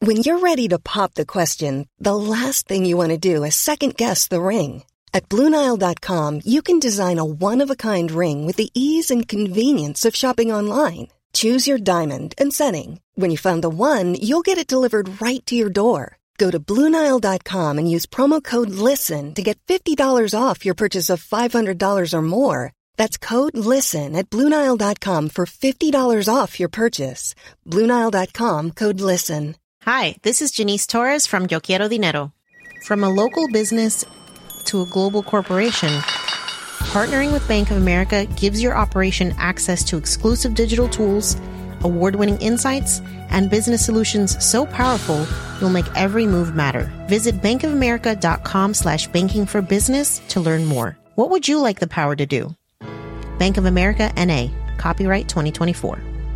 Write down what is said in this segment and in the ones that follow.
When you're ready to pop the question, the last thing you want to do is second-guess the ring. At BlueNile.com, you can design a one-of-a-kind ring with the ease and convenience of shopping online. Choose your diamond and setting. When you find the one, you'll get it delivered right to your door. Go to BlueNile.com and use promo code LISTEN to get $50 off your purchase of $500 or more. That's code LISTEN at BlueNile.com for $50 off your purchase. BlueNile.com, code LISTEN. Hi, this is Janice Torres from Yo Quiero Dinero. From a local business to a global corporation, partnering with Bank of America gives your operation access to exclusive digital tools, award-winning insights, and business solutions so powerful you'll make every move matter. Visit bankofamerica.com/banking for business to learn more. What would you like the power to do? Bank of America, N.A. Copyright 2024.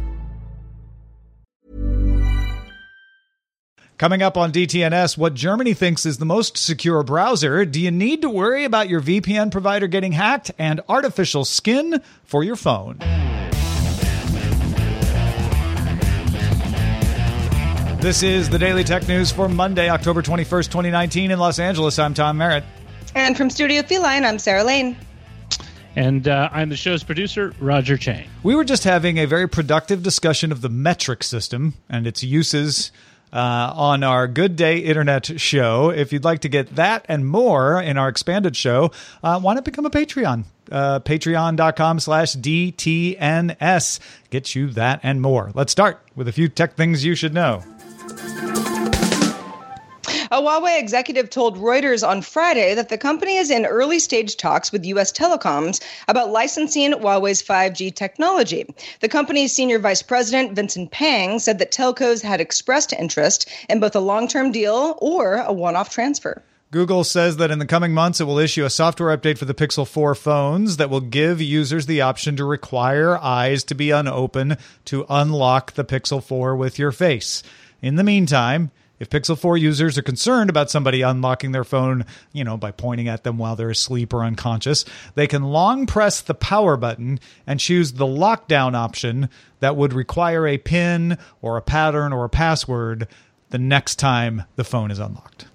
Coming up on DTNS, what Germany thinks is the most secure browser. Do you need to worry about your VPN provider getting hacked? And artificial skin for your phone. This is the Daily Tech News for Monday, October 21st, 2019 in Los Angeles. I'm Tom Merritt. And from Studio Feline, I'm Sarah Lane. And I'm the show's producer, Roger Chang. We were just having a very productive discussion of the metric system and its uses on our Good Day Internet show. If you'd like to get that and more in our expanded show, why not become a Patreon? Patreon.com/DTNS gets you that and more. Let's start with a few tech things you should know. A Huawei executive told Reuters on Friday that the company is in early-stage talks with U.S. telecoms about licensing Huawei's 5G technology. The company's senior vice president, Vincent Pang, said that telcos had expressed interest in both a long-term deal or a one-off transfer. Google says that in the coming months, it will issue a software update for the Pixel 4 phones that will give users the option to require eyes to be unopened to unlock the Pixel 4 with your face. In the meantime, if Pixel 4 users are concerned about somebody unlocking their phone, by pointing at them while they're asleep or unconscious, they can long press the power button and choose the lockdown option that would require a PIN or a pattern or a password the next time the phone is unlocked.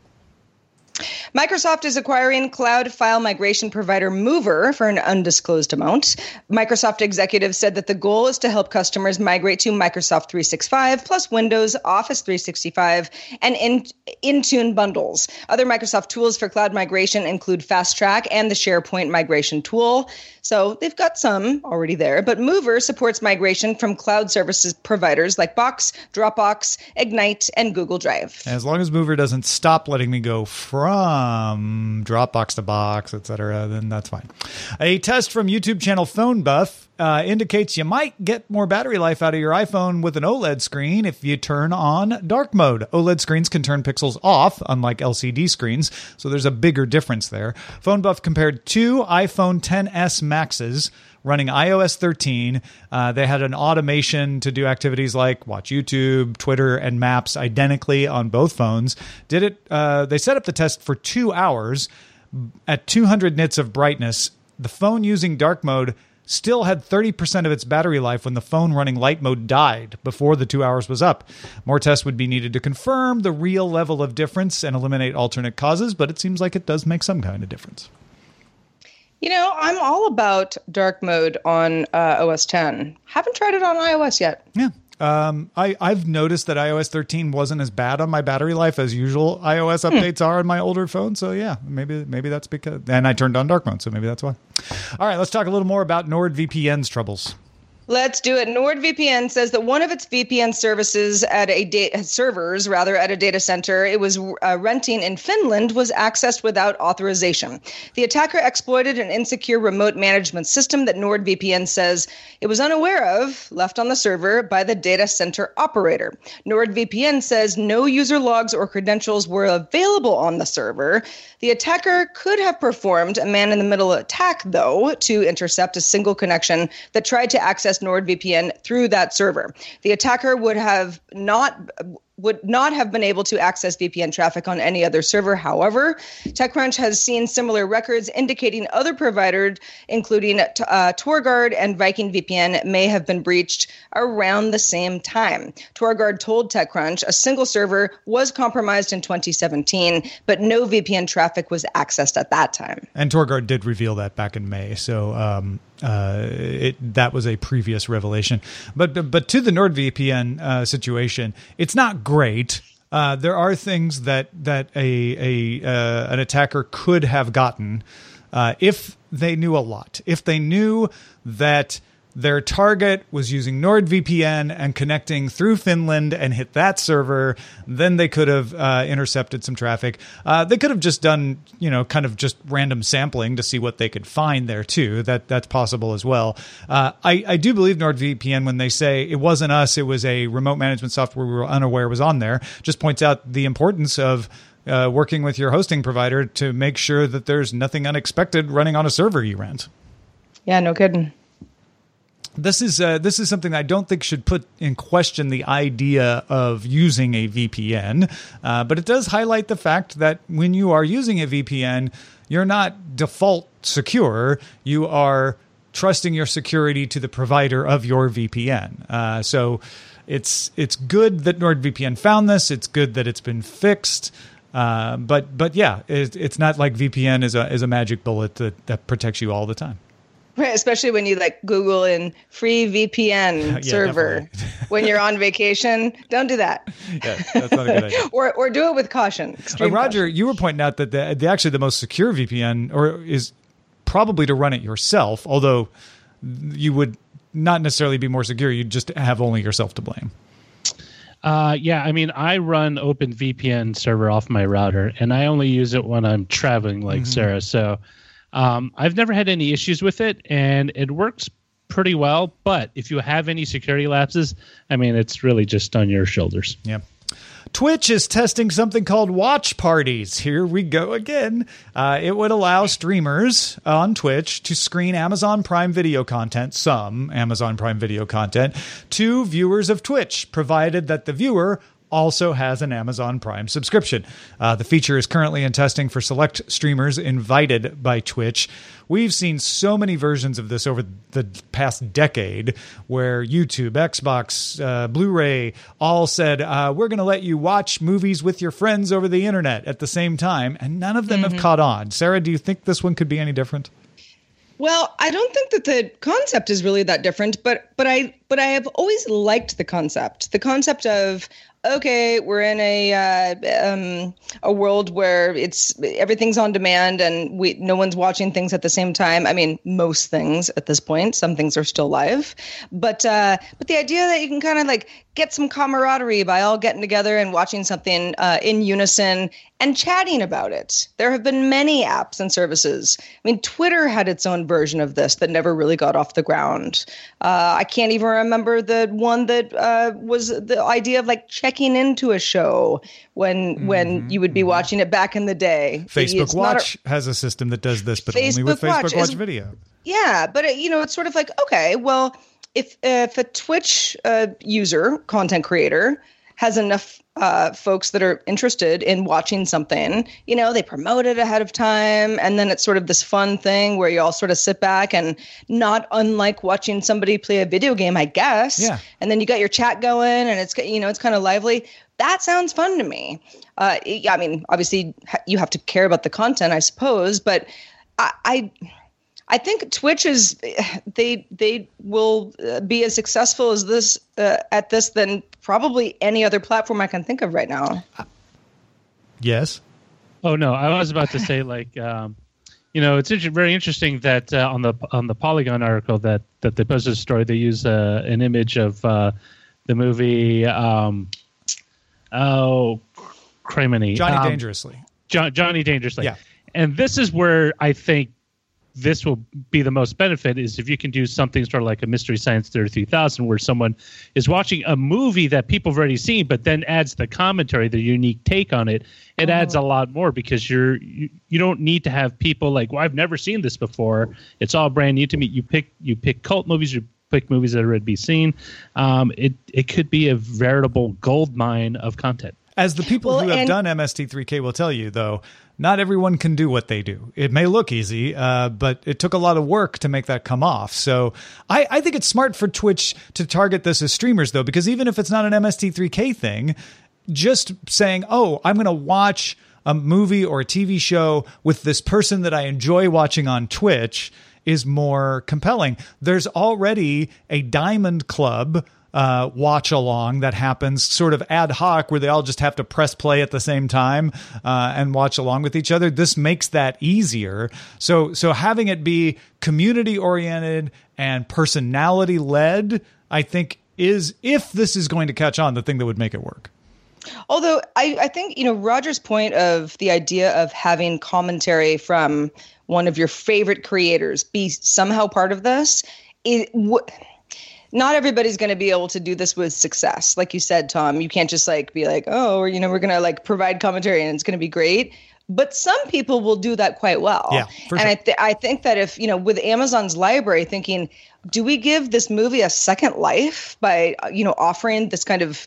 Microsoft is acquiring cloud file migration provider Mover for an undisclosed amount. Microsoft executives said that the goal is to help customers migrate to Microsoft 365 plus Windows, Office 365, and Intune bundles. Other Microsoft tools for cloud migration include Fast Track and the SharePoint migration tool. So they've got some already there, but Mover supports migration from cloud services providers like Box, Dropbox, Ignite, and Google Drive. As long as Mover doesn't stop letting me go from Dropbox to Box, etc., then that's fine. A test from YouTube channel Phone Buff indicates you might get more battery life out of your iPhone with an OLED screen if you turn on dark mode. OLED screens can turn pixels off, unlike LCD screens, so there's a bigger difference there. Phone Buff compared two iPhone XS Maxes running iOS 13. They had an automation to do activities like watch YouTube, Twitter, and Maps identically on both phones. They set up the test for 2 hours at 200 nits of brightness. The phone using dark mode still had 30% of its battery life when the phone running light mode died before the 2 hours was up. More tests would be needed to confirm the real level of difference and eliminate alternate causes, but it seems like it does make some kind of difference. I'm all about dark mode on OS 10. Haven't tried it on iOS yet. Yeah. I've noticed that iOS 13 wasn't as bad on my battery life as usual iOS updates are on my older phone. So yeah, maybe that's because, and I turned on dark mode, so maybe that's why. All right, let's talk a little more about NordVPN's troubles. Let's do it. NordVPN says that one of its VPN services at a data center it was renting in Finland was accessed without authorization. The attacker exploited an insecure remote management system that NordVPN says it was unaware of, left on the server by the data center operator. NordVPN says no user logs or credentials were available on the server. The attacker could have performed a man-in-the-middle attack, though, to intercept a single connection that tried to access NordVPN through that server. The attacker would would not have been able to access VPN traffic on any other server. However, TechCrunch has seen similar records indicating other providers, including TorGuard and Viking VPN, may have been breached around the same time. TorGuard told TechCrunch a single server was compromised in 2017, but no VPN traffic was accessed at that time. And TorGuard did reveal that back in May, so that was a previous revelation. But to the NordVPN situation, it's not great. There are things that an attacker could have gotten if they knew a lot. If they knew that their target was using NordVPN and connecting through Finland and hit that server, then they could have intercepted some traffic. They could have just done, kind of just random sampling to see what they could find there too. That's possible as well. I do believe NordVPN when they say it wasn't us, it was a remote management software we were unaware was on there, just points out the importance of working with your hosting provider to make sure that there's nothing unexpected running on a server you rent. Yeah, no kidding. This is something I don't think should put in question the idea of using a VPN, but it does highlight the fact that when you are using a VPN, you're not default secure. You are trusting your security to the provider of your VPN. So it's good that NordVPN found this. It's good that it's been fixed. But yeah, it's not like VPN is a magic bullet that protects you all the time. Right, especially when you Google in free VPN server when you're on vacation. Don't do that. Yeah, that's not a good idea. or do it with caution. Roger, you were pointing out that the most secure VPN is probably to run it yourself, although you would not necessarily be more secure. You'd just have only yourself to blame. Yeah, I mean, I run OpenVPN server off my router, and I only use it when I'm traveling like Sarah. So I've never had any issues with it, and it works pretty well. But if you have any security lapses, I mean, it's really just on your shoulders. Yeah. Twitch is testing something called watch parties. Here we go again. It would allow streamers on Twitch to screen Amazon Prime Video content, some Amazon Prime Video content, to viewers of Twitch, provided that the viewer also has an Amazon Prime subscription. The feature is currently in testing for select streamers invited by Twitch. We've seen so many versions of this over the past decade where YouTube, Xbox, Blu-ray all said, we're going to let you watch movies with your friends over the internet at the same time, and none of them have caught on. Sarah, do you think this one could be any different? Well, I don't think that the concept is really that different, but I have always liked the concept of, okay, we're in a world where everything's on demand and no one's watching things at the same time. I mean, most things at this point. Some things are still live, but the idea that you can kind of get some camaraderie by all getting together and watching something in unison and chatting about it. There have been many apps and services. I mean, Twitter had its own version of this that never really got off the ground. I can't even remember the one that was the idea of checking into a show when you would be watching it back in the day. Facebook Watch has a system that does this, but only with Facebook Watch video. Yeah, but it's sort of okay, well, if a Twitch user, content creator, has enough folks that are interested in watching something, they promote it ahead of time, and then it's sort of this fun thing where you all sort of sit back and not unlike watching somebody play a video game, I guess. Yeah. And then you got your chat going, and it's kind of lively. That sounds fun to me. I mean, obviously you have to care about the content, I suppose, but I think Twitch they will be as successful as this at this than probably any other platform I can think of right now. Yes. Oh no, I was about to say it's very interesting that on the Polygon article that they posted a story, they use an image of the movie Criminy. Johnny Dangerously. Johnny Dangerously. Yeah. And this is where I think this will be the most benefit is if you can do something sort of like a Mystery Science Theater 3000 where someone is watching a movie that people have already seen but then adds the commentary, the unique take on it. It adds a lot more because you don't need to have people I've never seen this before. It's all brand new to me. You pick cult movies, you quick movies that are to be seen. It could be a veritable gold mine of content. As the people who have done MST3K will tell you, though, not everyone can do what they do. It may look easy, but it took a lot of work to make that come off. So I think it's smart for Twitch to target this as streamers, though, because even if it's not an MST3K thing, just saying, oh, I'm going to watch a movie or a TV show with this person that I enjoy watching on Twitch is more compelling. There's already a Diamond Club watch along that happens sort of ad hoc where they all just have to press play at the same time and watch along with each other. This makes that easier. So having it be community oriented and personality led, I think is, if this is going to catch on, the thing that would make it work. Although I think, Roger's point of the idea of having commentary from one of your favorite creators be somehow part of this, not everybody's going to be able to do this with success. Like you said, Tom, you can't just be like, oh, we're going to provide commentary and it's going to be great. But some people will do that quite well. Yeah, for sure. And I think that if, with Amazon's library, thinking, do we give this movie a second life by, offering this kind of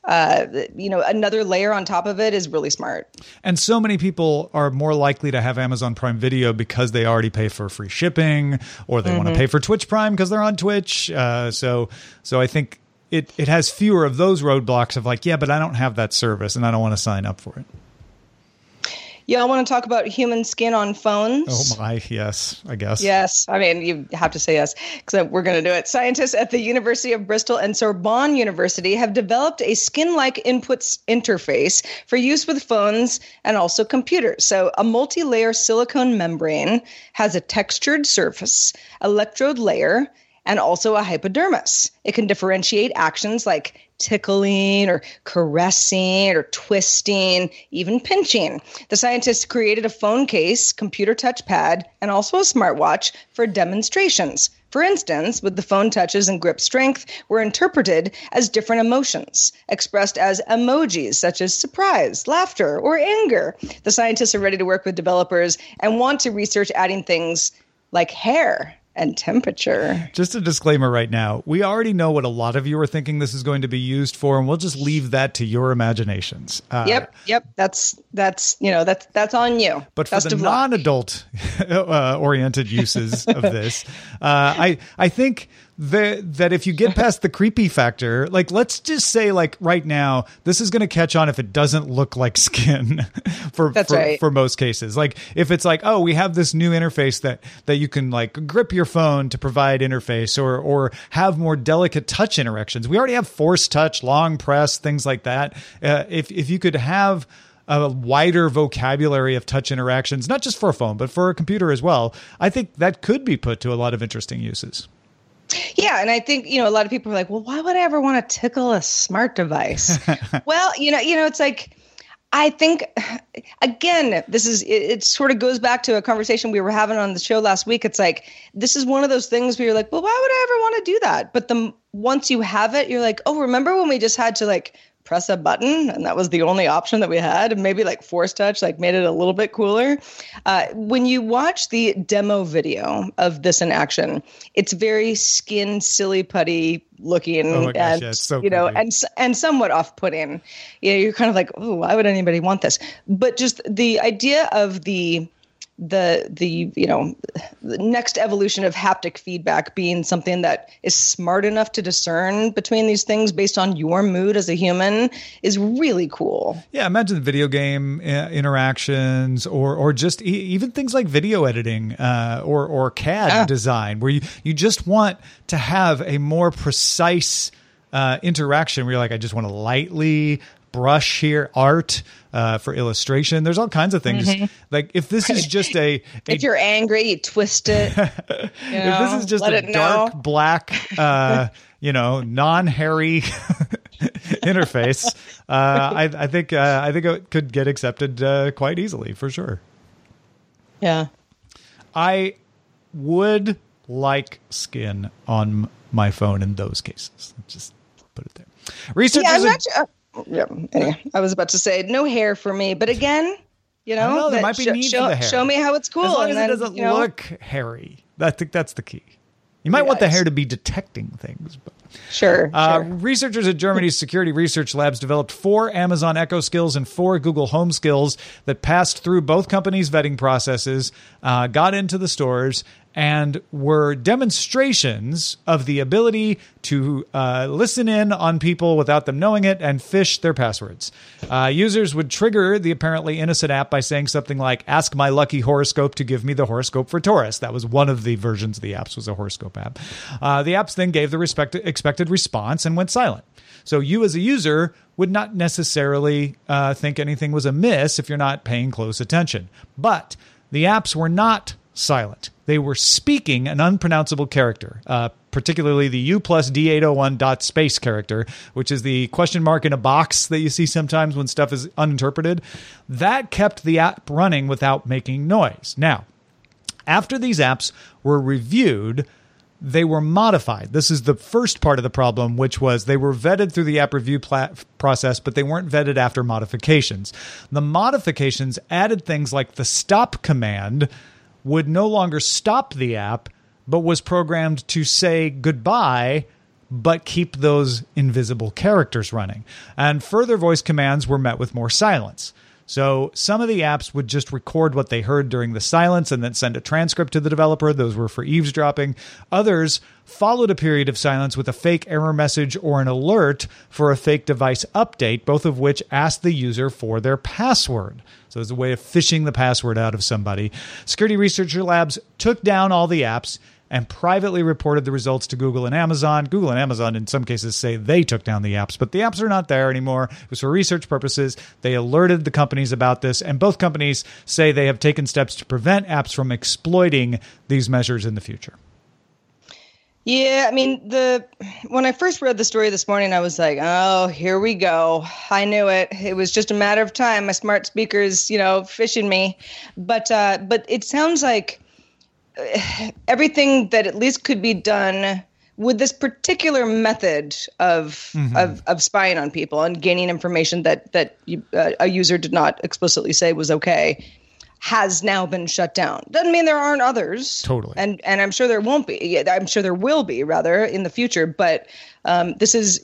another layer on top of it, is really smart. And so many people are more likely to have Amazon Prime Video because they already pay for free shipping, or they want to pay for Twitch Prime because they're on Twitch. So I think it has fewer of those roadblocks of yeah, but I don't have that service and I don't want to sign up for it. Yeah, I want to talk about human skin on phones. Oh my, yes, I guess. Yes, I mean, you have to say yes, because we're going to do it. Scientists at the University of Bristol and Sorbonne University have developed a skin-like inputs interface for use with phones and also computers. So a multi-layer silicone membrane has a textured surface, electrode layer, and also a hypodermis. It can differentiate actions like tickling or caressing or twisting, even pinching. The scientists created a phone case, computer touchpad, and also a smartwatch for demonstrations. For instance, with the phone touches and grip strength were interpreted as different emotions, expressed as emojis such as surprise, laughter, or anger. The scientists are ready to work with developers and want to research adding things like hair and temperature. Just a disclaimer right now. We already know what a lot of you are thinking this is going to be used for, and we'll just leave that to your imaginations. Yep. That's on you. But for the non-adult oriented uses of this, I think that if you get past the creepy factor, let's just say right now, this is going to catch on if it doesn't look like skin for most cases. If it's oh, we have this new interface that you can grip your phone to provide interface or have more delicate touch interactions. We already have force touch, long press, things like that. If you could have a wider vocabulary of touch interactions, not just for a phone, but for a computer as well, I think that could be put to a lot of interesting uses. Yeah, and I think, a lot of people are like, well, why would I ever want to tickle a smart device? Well, it's I think, again, it sort of goes back to a conversation we were having on the show last week. It's this is one of those things where you're like, well, why would I ever want to do that? But once you have it, you're like, oh, remember when we just had to press a button and that was the only option that we had, and maybe force touch made it a little bit cooler. When you watch the demo video of this in action, it's very skin silly putty looking, oh my gosh, and yeah, it's so and somewhat off-putting. You're kind of oh, why would anybody want this? But just the idea of the next evolution of haptic feedback being something that is smart enough to discern between these things based on your mood as a human is really cool. Yeah, imagine video game interactions or just even things like video editing or CAD design, where you just want to have a more precise interaction where you're I just want to lightly brush here, art for illustration. There's all kinds of things. If this is just if you're angry, you twist it. If this is just a dark black, non-hairy interface, I think it could get accepted quite easily for sure. Yeah, I would like skin on my phone in those cases. Just put it there. Researchers. Yeah. Anyway, I was about to say no hair for me, but again, there might be need for the hair. Show me how it's cool. As long as it doesn't look hairy. I think that's the key. You might want the hair to be detecting things. But. Sure. Researchers at Germany's security research labs developed 4 Amazon Echo skills and 4 Google Home skills that passed through both companies' vetting processes, got into the stores, and were demonstrations of the ability to listen in on people without them knowing it and phish their passwords. Users would trigger the apparently innocent app by saying something like, ask my lucky horoscope to give me the horoscope for Taurus. That was one of the versions of the apps, was a horoscope app. The apps then gave the expected response and went silent. So you as a user would not necessarily think anything was amiss if you're not paying close attention. But the apps were not silent. They were speaking an unpronounceable character, particularly the U plus D801 dot space character, which is the question mark in a box that you see sometimes when stuff is uninterpreted. That kept the app running without making noise. Now, after these apps were reviewed, they were modified. This is the first part of the problem, which was they were vetted through the app review process, but they weren't vetted after modifications. The modifications added things like the stop command would no longer stop the app, but was programmed to say goodbye, but keep those invisible characters running. And further voice commands were met with more silence. So some of the apps would just record what they heard during the silence and then send a transcript to the developer. Those were for eavesdropping. Others followed a period of silence with a fake error message or an alert for a fake device update, both of which asked the user for their password. So it's a way of phishing the password out of somebody. Security Researcher Labs took down all the apps and privately reported the results to Google and Amazon. Google and Amazon, in some cases, say they took down the apps, but the apps are not there anymore. It was for research purposes. They alerted the companies about this, and both companies say they have taken steps to prevent apps from exploiting these measures in the future. Yeah, I mean, when I first read the story this morning, I was like, oh, here we go. I knew it. It was just a matter of time. My smart speaker's, phishing me. But it sounds like everything that at least could be done with this particular method of spying on people and gaining information that a user did not explicitly say was okay has now been shut down. Doesn't mean there aren't others. Totally. And I'm sure there won't be. I'm sure there will be, rather, in the future. But this is,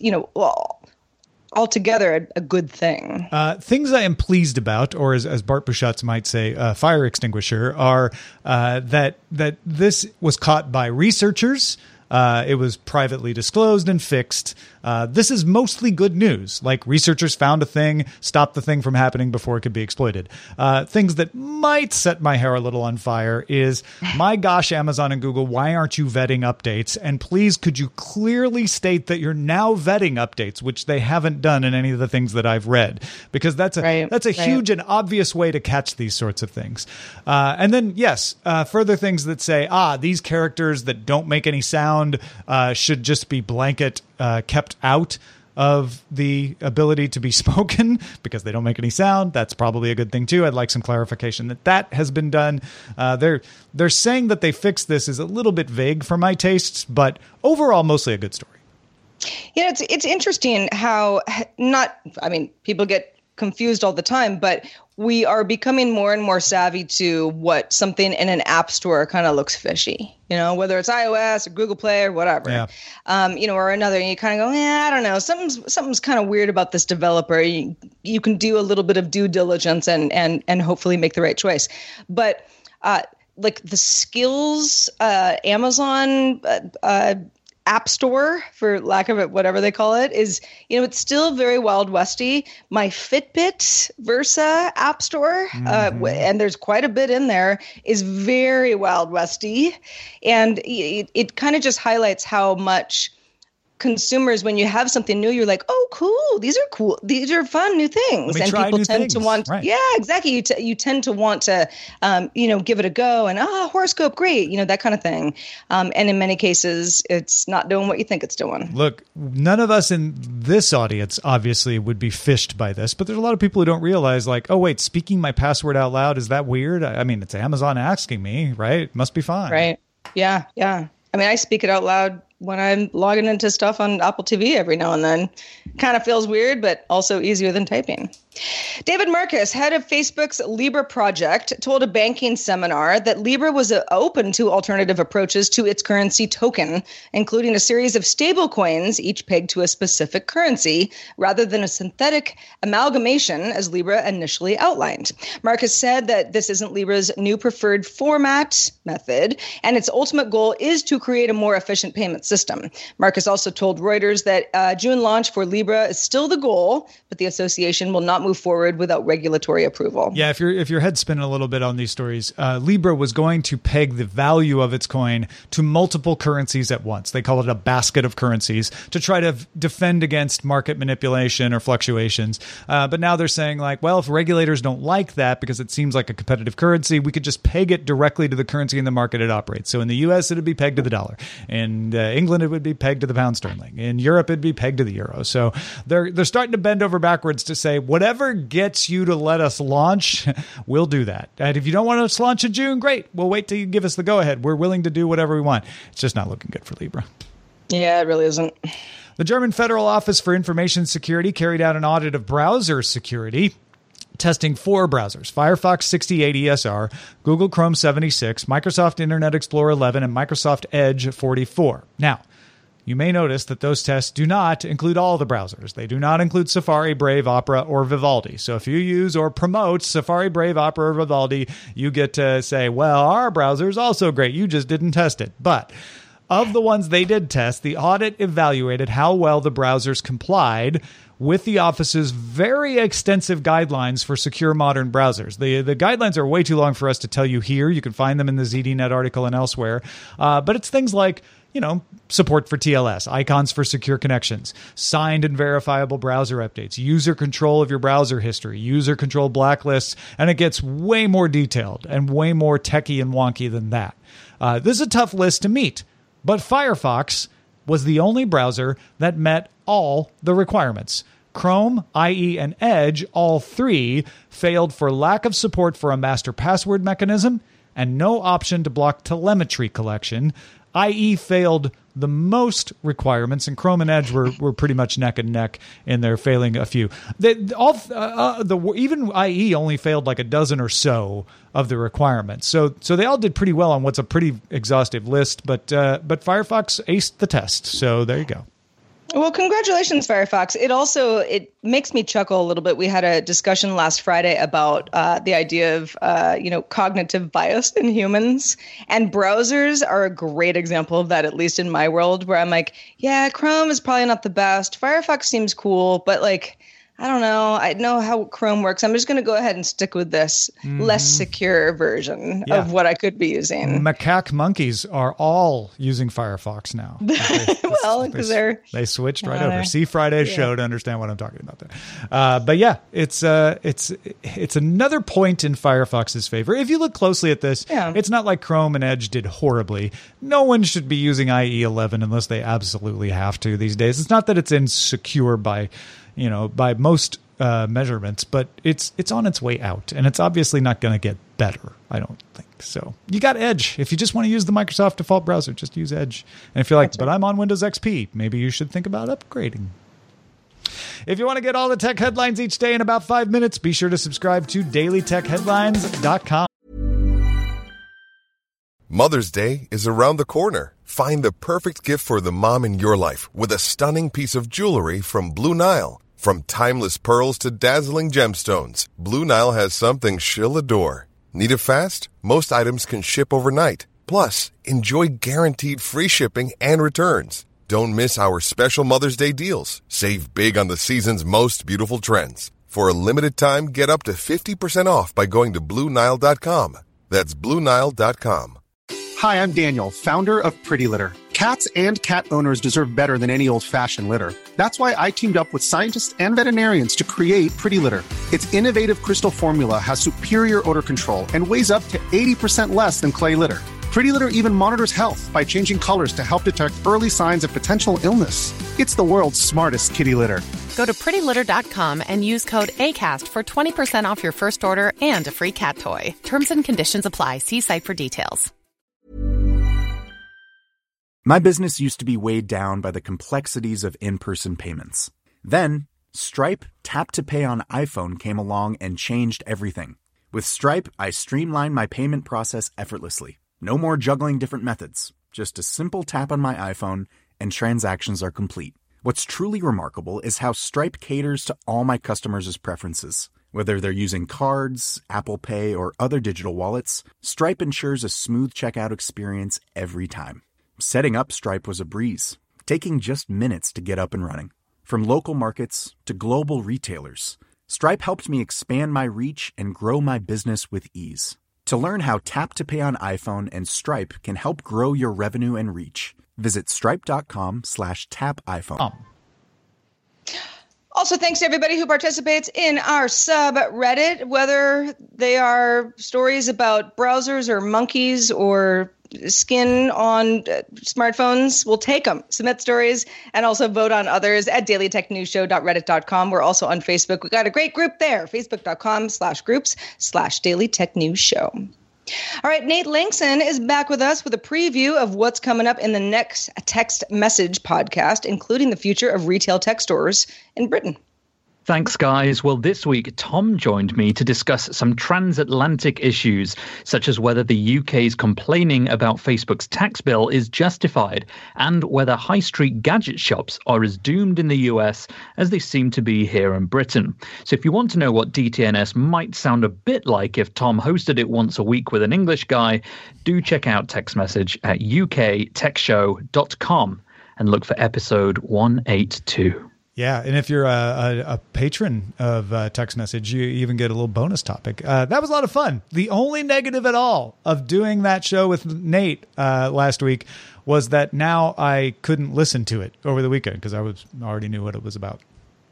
altogether a good thing. Things I am pleased about, or as Bart Busschots might say, fire extinguisher, are that this was caught by researchers. It was privately disclosed and fixed. This is mostly good news. Like, researchers found a thing, stopped the thing from happening before it could be exploited. Things that might set my hair a little on fire is, my gosh, Amazon and Google, why aren't you vetting updates? And please, could you clearly state that you're now vetting updates, which they haven't done in any of the things that I've read? Because that's a huge and obvious way to catch these sorts of things. And then, yes, further things that say, these characters that don't make any sound should just be blanket kept out of the ability to be spoken because they don't make any sound. That's probably a good thing too. I'd like some clarification that has been done. They're saying that they fixed this is a little bit vague for my tastes, but overall, mostly a good story. Yeah, it's interesting how people get confused all the time, but we are becoming more and more savvy to what something in an app store kind of looks fishy, whether it's iOS or Google Play or whatever, or another. And you kind of go, I don't know, something's kind of weird about this developer. You can do a little bit of due diligence and hopefully make the right choice. But like the skills, Amazon, App Store, for lack of it, whatever they call it, is, it's still very Wild Westy. My Fitbit Versa App Store, and there's quite a bit in there, is very Wild Westy. And it kind of just highlights how much consumers, when you have something new, you're like, oh, cool. These are cool. These are fun new things. And people tend to want, right. Yeah, exactly. You tend to want to, give it a go and, horoscope, great, that kind of thing. And in many cases, it's not doing what you think it's doing. Look, none of us in this audience obviously would be fished by this, but there's a lot of people who don't realize, like, oh, wait, speaking my password out loud, is that weird? I mean, it's Amazon asking me, right? It must be fine. Right. Yeah. Yeah. I mean, I speak it out loud when I'm logging into stuff on Apple TV every now and then. Kind of feels weird, but also easier than typing. David Marcus, head of Facebook's Libra project, told a banking seminar that Libra was open to alternative approaches to its currency token, including a series of stable coins, each pegged to a specific currency, rather than a synthetic amalgamation as Libra initially outlined. Marcus said that this isn't Libra's new preferred format method, and its ultimate goal is to create a more efficient payment system. Marcus also told Reuters that June launch for Libra is still the goal, but the association will not move forward without regulatory approval. Yeah, if your head's spinning a little bit on these stories, Libra was going to peg the value of its coin to multiple currencies at once. They call it a basket of currencies to try to defend against market manipulation or fluctuations. But now they're saying like, well, if regulators don't like that because it seems like a competitive currency, we could just peg it directly to the currency in the market it operates. So in the US, it would be pegged to the dollar. In England, it would be pegged to the pound sterling. In Europe, it'd be pegged to the euro. So they're starting to bend over backwards to say, whatever gets you to let us launch, we'll do that. And if you don't want us to launch in June, great. We'll wait till you give us the go-ahead. We're willing to do whatever we want. It's just not looking good for Libra. Yeah, it really isn't. The German Federal Office for Information Security carried out an audit of browser security, testing 4 browsers: Firefox 68 ESR, Google Chrome 76, Microsoft Internet Explorer 11, and Microsoft Edge 44. Now, you may notice that those tests do not include all the browsers. They do not include Safari, Brave, Opera, or Vivaldi. So if you use or promote Safari, Brave, Opera, or Vivaldi, you get to say, well, our browser is also great. You just didn't test it. But of the ones they did test, the audit evaluated how well the browsers complied with the office's very extensive guidelines for secure modern browsers. The guidelines are way too long for us to tell you here. You can find them in the ZDNet article and elsewhere. But it's things like, support for TLS, icons for secure connections, signed and verifiable browser updates, user control of your browser history, user control blacklists, and it gets way more detailed and way more techie and wonky than that. This is a tough list to meet, but Firefox was the only browser that met all the requirements. Chrome, IE, and Edge, all 3, failed for lack of support for a master password mechanism and no option to block telemetry collection. IE failed the most requirements, and Chrome and Edge were pretty much neck and neck in their failing a few. Even IE only failed like a dozen or so of the requirements. So they all did pretty well on what's a pretty exhaustive list, but Firefox aced the test. So there you go. Well, congratulations, Firefox. It makes me chuckle a little bit. We had a discussion last Friday about the idea of, cognitive bias in humans. And browsers are a great example of that, at least in my world, where I'm like, yeah, Chrome is probably not the best. Firefox seems cool, but I don't know. I know how Chrome works. I'm just going to go ahead and stick with this less secure version of what I could be using. Macaque monkeys are all using Firefox now. Because they switched right over. See Friday's show to understand what I'm talking about there. But yeah, it's another point in Firefox's favor. If you look closely at this, it's not like Chrome and Edge did horribly. No one should be using IE 11 unless they absolutely have to these days. It's not that it's insecure by most measurements, but it's on its way out, and it's obviously not going to get better, I don't think. So you got Edge. If you just want to use the Microsoft default browser, just use Edge. And if you're like, but I'm on Windows XP, maybe you should think about upgrading. If you want to get all the tech headlines each day in about 5 minutes, be sure to subscribe to dailytechheadlines.com. Mother's Day is around the corner. Find the perfect gift for the mom in your life with a stunning piece of jewelry from Blue Nile. From timeless pearls to dazzling gemstones, Blue Nile has something she'll adore. Need it fast? Most items can ship overnight. Plus, enjoy guaranteed free shipping and returns. Don't miss our special Mother's Day deals. Save big on the season's most beautiful trends. For a limited time, get up to 50% off by going to BlueNile.com. That's BlueNile.com. Hi, I'm Daniel, founder of Pretty Litter. Cats and cat owners deserve better than any old-fashioned litter. That's why I teamed up with scientists and veterinarians to create Pretty Litter. Its innovative crystal formula has superior odor control and weighs up to 80% less than clay litter. Pretty Litter even monitors health by changing colors to help detect early signs of potential illness. It's the world's smartest kitty litter. Go to prettylitter.com and use code ACAST for 20% off your first order and a free cat toy. Terms and conditions apply. See site for details. My business used to be weighed down by the complexities of in-person payments. Then, Stripe Tap to Pay on iPhone came along and changed everything. With Stripe, I streamlined my payment process effortlessly. No more juggling different methods. Just a simple tap on my iPhone and transactions are complete. What's truly remarkable is how Stripe caters to all my customers' preferences. Whether they're using cards, Apple Pay, or other digital wallets, Stripe ensures a smooth checkout experience every time. Setting up Stripe was a breeze, taking just minutes to get up and running. From local markets to global retailers, Stripe helped me expand my reach and grow my business with ease. To learn how Tap to Pay on iPhone and Stripe can help grow your revenue and reach, visit stripe.com/tapiphone. Also, thanks to everybody who participates in our subreddit, whether they are stories about browsers or monkeys or skin on smartphones. We'll take them. Submit stories and also vote on others at dailytechnewsshow.reddit.com. We're also on Facebook. We've got a great group there, facebook.com/groups/dailytechnewsshow. All right, Nate Langson is back with us with a preview of what's coming up in the next text message podcast, including the future of retail tech stores in Britain. Thanks, guys. Well, this week, Tom joined me to discuss some transatlantic issues, such as whether the UK's complaining about Facebook's tax bill is justified, and whether high street gadget shops are as doomed in the US as they seem to be here in Britain. So if you want to know what DTNS might sound a bit like if Tom hosted it once a week with an English guy, do check out Text Message at uktechshow.com and look for episode 182. Yeah, and if you're a patron of Text Message, you even get a little bonus topic. That was a lot of fun. The only negative at all of doing that show with Nate last week was that now I couldn't listen to it over the weekend because I already knew what it was about.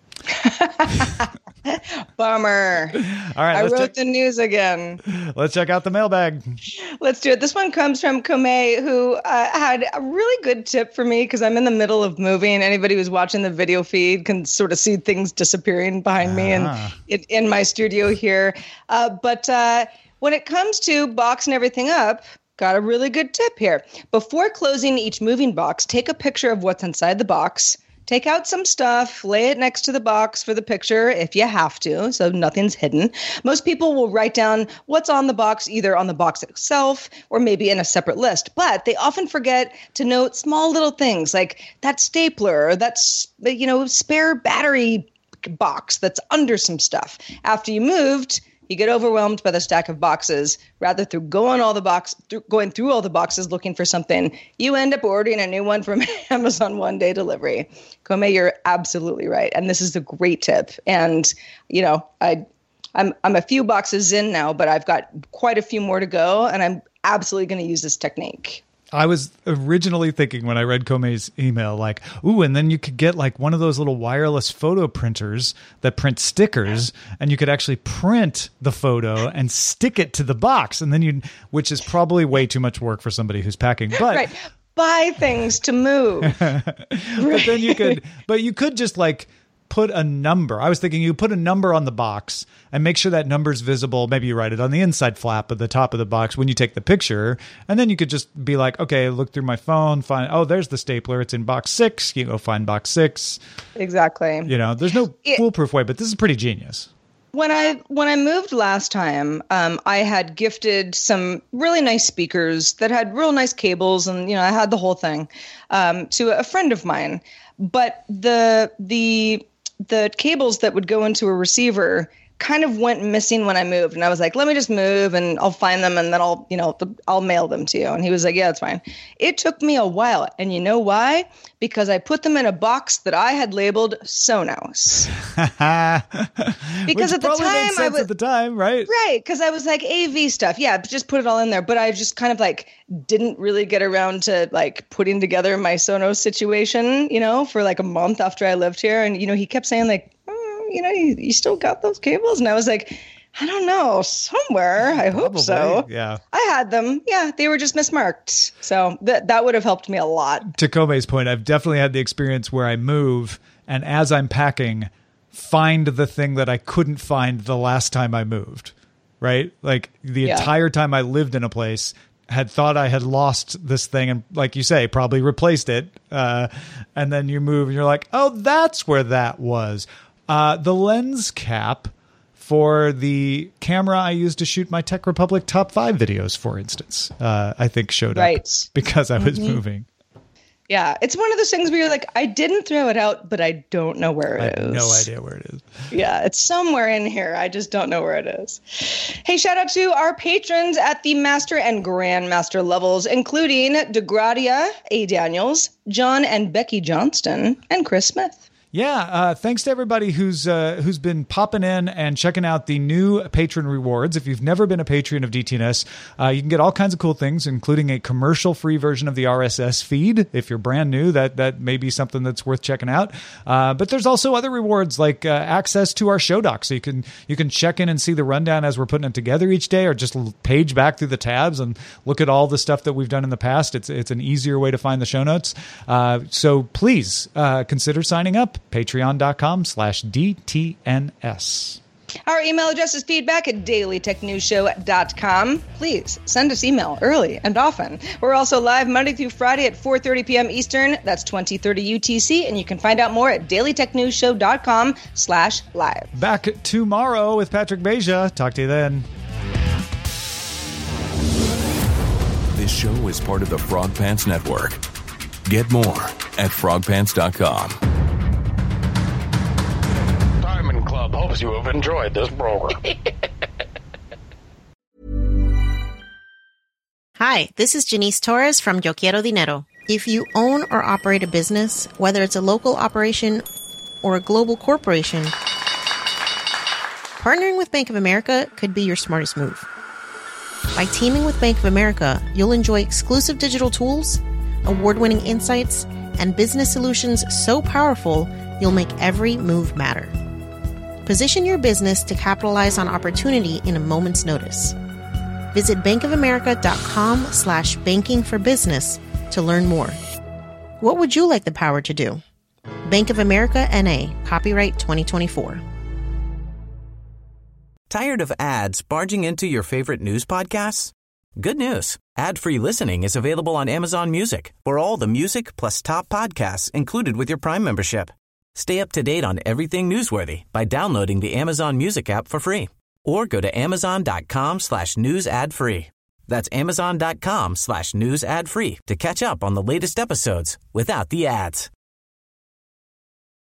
Bummer. All right, I wrote the news again. Let's check out the mailbag. Let's do it. This one comes from Komei, who had a really good tip for me because I'm in the middle of moving. Anybody who's watching the video feed can sort of see things disappearing behind me and in my studio here. But when it comes to boxing everything up, got a really good tip here. Before closing each moving box, take a picture of what's inside the box. Take out some stuff, lay it next to the box for the picture if you have to, so nothing's hidden. Most people will write down what's on the box, either on the box itself or maybe in a separate list. But they often forget to note small little things like that stapler or that, spare battery box that's under some stuff. After you moved, you get overwhelmed by the stack of boxes. Rather than going through all the boxes looking for something, you end up ordering a new one from Amazon one-day delivery. Komei, you're absolutely right, and this is a great tip. And I'm a few boxes in now, but I've got quite a few more to go, and I'm absolutely going to use this technique. I was originally thinking when I read Komei's email, like, ooh, and then you could get like one of those little wireless photo printers that print stickers, and you could actually print the photo and stick it to the box, and then which is probably way too much work for somebody who's packing. But right. Buy things to move. But then you could just like put a number. I was thinking you put a number on the box and make sure that number's visible. Maybe you write it on the inside flap of the top of the box when you take the picture. And then you could just be like, okay, look through my phone, find, there's the stapler. It's in box 6. You go find box 6. Exactly. There's no foolproof way, but this is pretty genius. When I moved last time, I had gifted some really nice speakers that had real nice cables, and I had the whole thing to a friend of mine. But the cables that would go into a receiver kind of went missing when I moved, and I was like, let me just move and I'll find them and then I'll mail them to you. And he was like, yeah, that's fine. It took me a while. And you know why? Because I put them in a box that I had labeled Sonos. Because at the time at the time, right? Right. Because I was like, AV stuff. Yeah, just put it all in there. But I just kind of like didn't really get around to like putting together my Sonos situation, for like a month after I lived here. And, he kept saying like, you still got those cables? And I was like, I don't know, somewhere. I hope so. Yeah. I had them. Yeah, they were just mismarked. So that would have helped me a lot. To Komei's point, I've definitely had the experience where I move and as I'm packing, find the thing that I couldn't find the last time I moved, right? Like the entire time I lived in a place, had thought I had lost this thing and, like you say, probably replaced it. And then you move and you're like, oh, that's where that was. The lens cap for the camera I used to shoot my Tech Republic Top 5 videos, for instance, I think showed up because I was moving. Yeah, it's one of those things where you're like, I didn't throw it out, but I don't know where it is. I have no idea where it is. Yeah, it's somewhere in here. I just don't know where it is. Hey, shout out to our patrons at the Master and Grandmaster levels, including DeGradia, A. Daniels, John and Becky Johnston, and Chris Smith. Yeah, thanks to everybody who's been popping in and checking out the new patron rewards. If you've never been a patron of DTNS, you can get all kinds of cool things, including a commercial-free version of the RSS feed. If you're brand new, that may be something that's worth checking out. But there's also other rewards like access to our show doc, so you can check in and see the rundown as we're putting it together each day, or just page back through the tabs and look at all the stuff that we've done in the past. It's an easier way to find the show notes. So please consider signing up. Patreon.com/DTNS. Our email address is feedback@dailytechnewsshow.com. Please send us email early and often. We're also live Monday through Friday at 4:30 p.m. Eastern. That's 2030 UTC. And you can find out more at dailytechnewsshow.com/live. Back tomorrow with Patrick Beja. Talk to you then. This show is part of the Frog Pants Network. Get more at frogpants.com. Diamond Club hopes you have enjoyed this program. Hi, this is Janice Torres from Yo Quiero Dinero. If you own or operate a business, whether it's a local operation or a global corporation, partnering with Bank of America could be your smartest move. By teaming with Bank of America, you'll enjoy exclusive digital tools, award-winning insights, and business solutions so powerful, you'll make every move matter. Position your business to capitalize on opportunity in a moment's notice. Visit bankofamerica.com/banking for business to learn more. What would you like the power to do? Bank of America N.A., copyright 2024. Tired of ads barging into your favorite news podcasts? Good news. Ad-free listening is available on Amazon Music for all the music plus top podcasts included with your Prime membership. Stay up to date on everything newsworthy by downloading the Amazon Music app for free. Or go to amazon.com/news ad free. That's amazon.com/news ad free to catch up on the latest episodes without the ads.